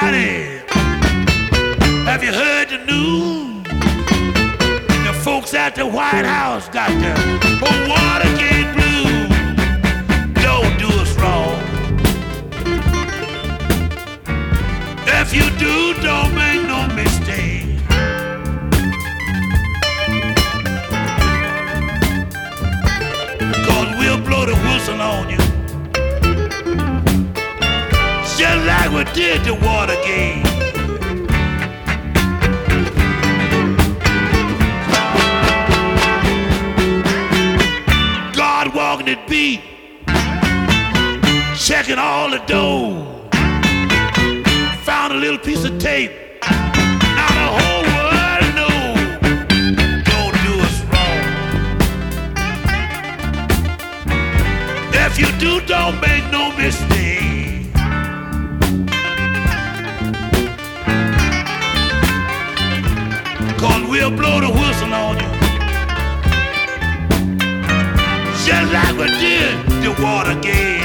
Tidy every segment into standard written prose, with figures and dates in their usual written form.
Everybody, have you heard the news? The folks at the White House got the Watergate blues. Don't do us wrong. If you do, don't make no mistake. Cause we'll blow the whistle on you, just like we did the Watergate. God walking the beat, checking all the doors. Found a little piece of tape. Now the whole world knows. Don't do us wrong. If you do, don't make no mistake. Cause we'll blow the whistle on you, just like we did the Watergate.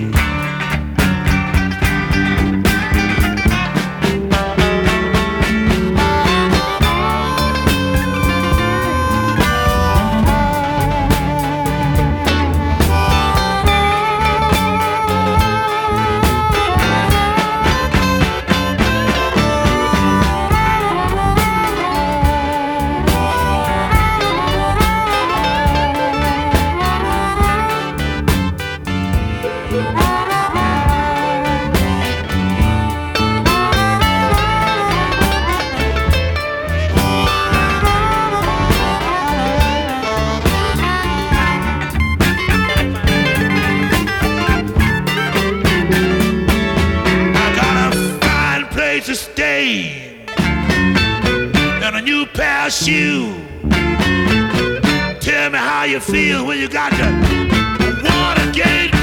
To stay and a new pair of shoes. Tell me how you feel when you got the Watergate